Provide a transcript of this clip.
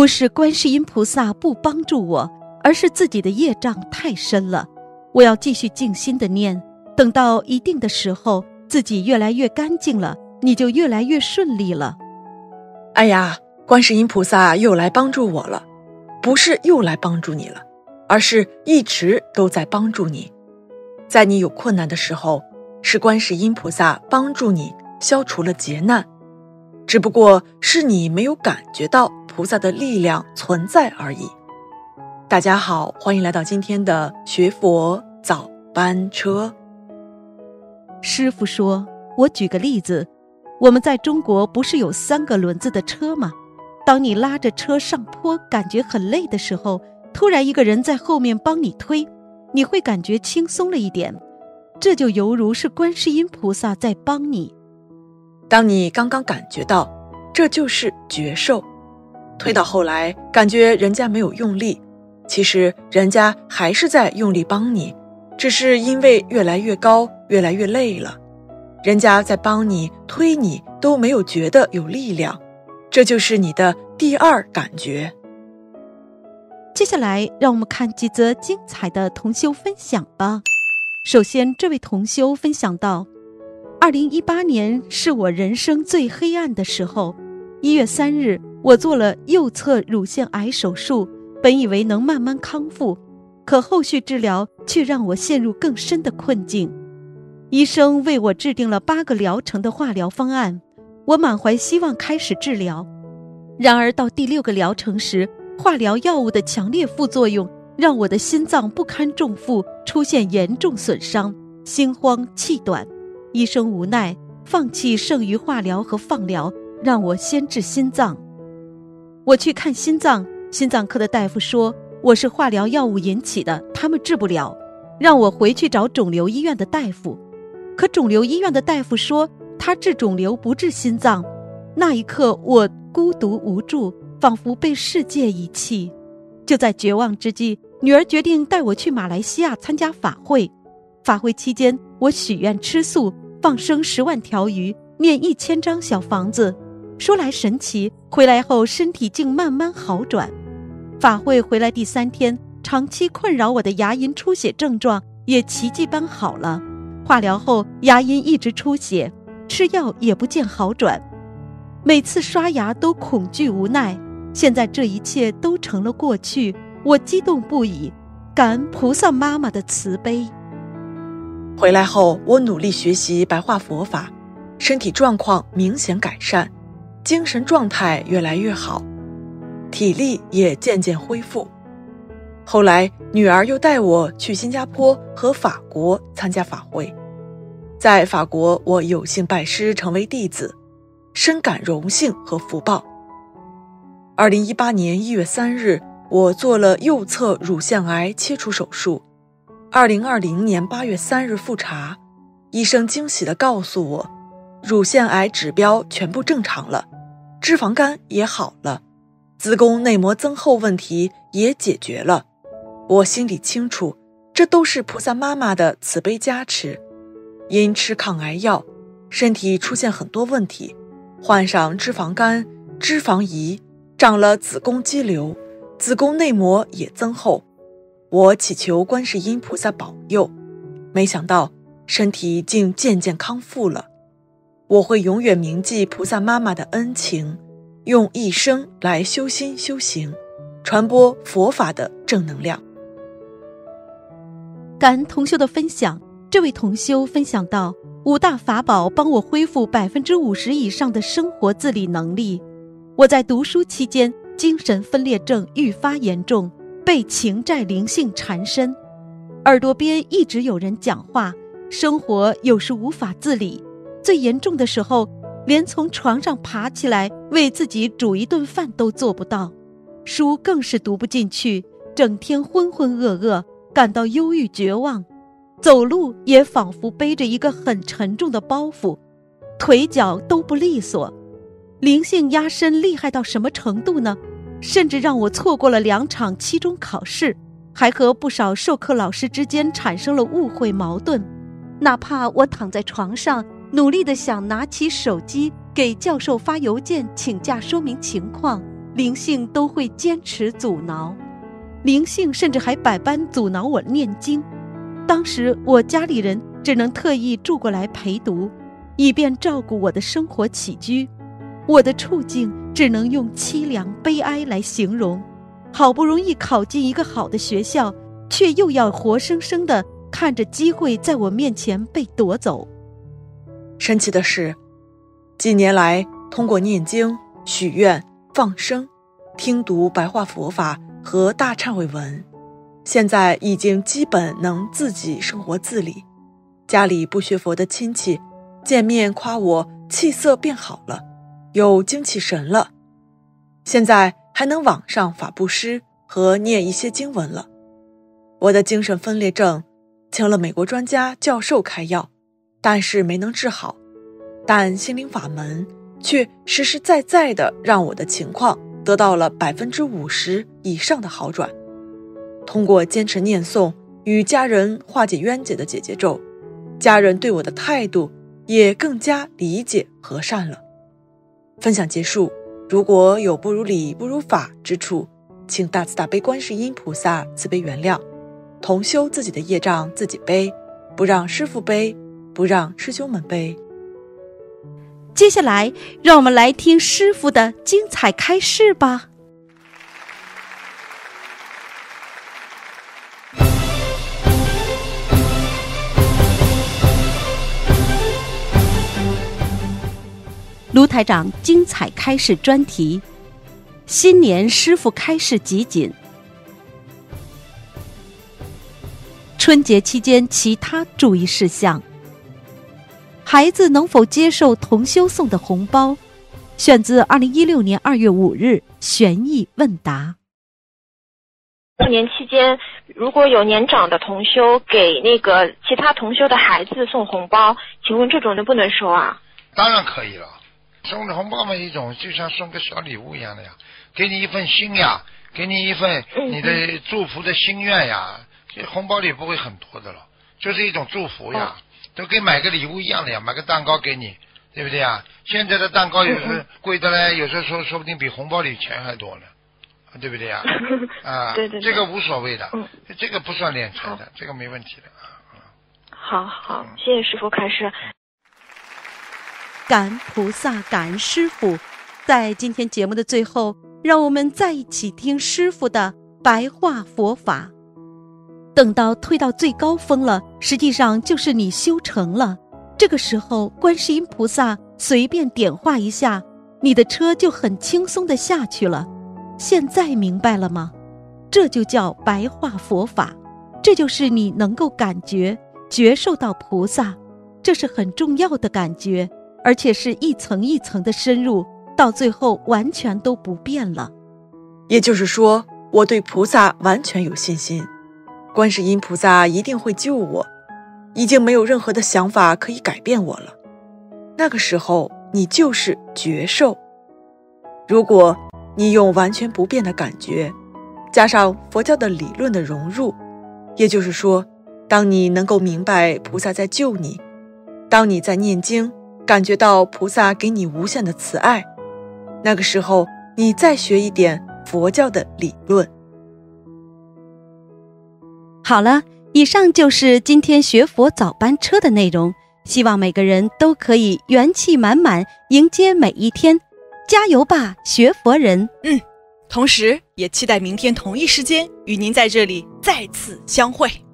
不是观世音菩萨不帮助我，而是自己的业障太深了。我要继续静心的念，等到一定的时候，自己越来越干净了，你就越来越顺利了。 哎呀，观世音菩萨又来帮助我了，不是又来帮助你了，而是一直都在帮助你。在你有困难的时候，是观世音菩萨帮助你消除了劫难，只不过是你没有感觉到菩萨的力量存在而已。大家好，欢迎来到今天的学佛早班车。 师父说，我举个例子，我们在中国不是有3个轮子的车吗？当你拉着车上坡感觉很累的时候，突然一个人在后面帮你推，你会感觉轻松了一点，这就犹如是观世音菩萨在帮你。 当你刚刚感觉到，这就是觉受，推到后来感觉人家没有用力，其实人家还是在用力帮你，只是因为越来越高，越来越累了，人家在帮你推你都没有觉得有力量，这就是你的第2感觉。 接下来让我们看几则精彩的同修分享吧。首先，这位同修分享到，2018年是我人生最黑暗的时候。1月3日，我做了右侧乳腺癌手术，本以为能慢慢康复，可后续治疗却让我陷入更深的困境。医生为我制定了8个疗程的化疗方案，我满怀希望开始治疗。然而到第6个疗程时，化疗药物的强烈副作用让我的心脏不堪重负，出现严重损伤，心慌气短。医生无奈放弃剩余化疗和放疗，让我先治心脏。我去看心脏科的大夫说我是化疗药物引起的，他们治不了，让我回去找肿瘤医院的大夫。可肿瘤医院的大夫说他治肿瘤不治心脏。那一刻我孤独无助，仿佛被世界遗弃。就在绝望之际，女儿决定带我去马来西亚参加法会。法会期间，我许愿吃素，放生10万条鱼，念1000张小房子。说来神奇，回来后身体竟慢慢好转。法会回来第3天，长期困扰我的牙龈出血症状也奇迹般好了。化疗后牙龈一直出血，吃药也不见好转，每次刷牙都恐惧无奈。现在这一切都成了过去，我激动不已，感恩菩萨妈妈的慈悲。 回来后，我努力学习白话佛法，身体状况明显改善，精神状态越来越好，体力也渐渐恢复。后来女儿又带我去新加坡和法国参加法会，在法国我有幸拜师成为弟子，深感荣幸和福报。2018年1月3日，我做了右侧乳腺癌切除手术。2020年8月3日复查，医生惊喜地告诉我，乳腺癌指标全部正常了，脂肪肝也好了，子宫内膜增厚问题也解决了。我心里清楚，这都是菩萨妈妈的慈悲加持。因吃抗癌药，身体出现很多问题，患上脂肪肝、脂肪胰，长了子宫肌瘤，子宫内膜也增厚。我祈求观世音菩萨保佑，没想到身体竟渐渐康复了。我会永远铭记菩萨妈妈的恩情，用一生来修心修行，传播佛法的正能量。 感恩同修的分享。这位同修分享到，5大法宝帮我恢复50%以上的生活自理能力。我在读书期间，精神分裂症愈发严重，被情债灵性缠身，耳朵边一直有人讲话，生活有时无法自理。最严重的时候，连从床上爬起来为自己煮一顿饭都做不到，书更是读不进去，整天浑浑噩噩，感到忧郁绝望。走路也仿佛背着一个很沉重的包袱，腿脚都不利索。灵性压身厉害到什么程度呢？甚至让我错过了2场期中考试，还和不少授课老师之间产生了误会矛盾。哪怕我躺在床上，努力地想拿起手机给教授发邮件请假说明情况， 灵性都会坚持阻挠，灵性甚至还百般阻挠我念经。当时我家里人只能特意住过来陪读，以便照顾我的生活起居。我的处境只能用凄凉悲哀来形容，好不容易考进一个好的学校，却又要活生生地看着机会在我面前被夺走。 神奇的是，几年来通过念经、许愿、放生、听读白话佛法和大忏悔文，现在已经基本能自己生活自理。家里不学佛的亲戚见面夸我气色变好了，有精气神了，现在还能网上法布施和念一些经文了。我的精神分裂症请了美国专家教授开药，但是没能治好，但心灵法门却实实在在地让我的情况得到了50%以上的好转。通过坚持念诵与家人化解冤结的姐姐咒，家人对我的态度也更加理解和善了。分享结束，如果有不如理不如法之处，请大慈大悲观世音菩萨慈悲原谅。同修自己的业障自己背，不让师父背，不让师兄们背。 接下来让我们来听师父的精彩开示吧。卢台长精彩开示专题：新年师父开示集锦。春节期间其他注意事项。孩子能否接受同修送的红包？选自2016年2月5日悬疑问答。 过年期间，如果有年长的同修给那个其他同修的孩子送红包，请问这种能不能收啊？ 当然可以了，送的红包嘛，一种就像送个小礼物一样的呀，给你一份心呀，给你一份你的祝福的心愿呀。这红包里不会很多的了，就是一种祝福呀，都跟买个礼物一样的呀，买个蛋糕给你，对不对呀？现在的蛋糕有时贵的嘞，有时候说不定比红包里钱还多呢，对不对呀？啊， 对对对， 这个无所谓的，这个不算敛财的，这个没问题的。 好，谢谢师父开示。 感恩菩萨，感恩师父。在今天节目的最后，让我们再一起听师父的白话佛法。等到推到最高峰了，实际上就是你修成了。这个时候，观世音菩萨随便点化一下，你的车就很轻松地下去了。现在明白了吗？这就叫白话佛法，这就是你能够感觉受到菩萨，这是很重要的感觉，而且是一层一层的深入，到最后完全都不变了。 也就是说，我对菩萨完全有信心，观世音菩萨一定会救我，已经没有任何的想法可以改变我了。那个时候你就是觉受。如果你用完全不变的感觉加上佛教的理论的融入，也就是说，当你能够明白菩萨在救你，当你在念经感觉到菩萨给你无限的慈爱，那个时候你再学一点佛教的理论。 好了，以上就是今天学佛早班车的内容，希望每个人都可以元气满满迎接每一天，加油吧，学佛人！ 同时也期待明天同一时间与您在这里再次相会。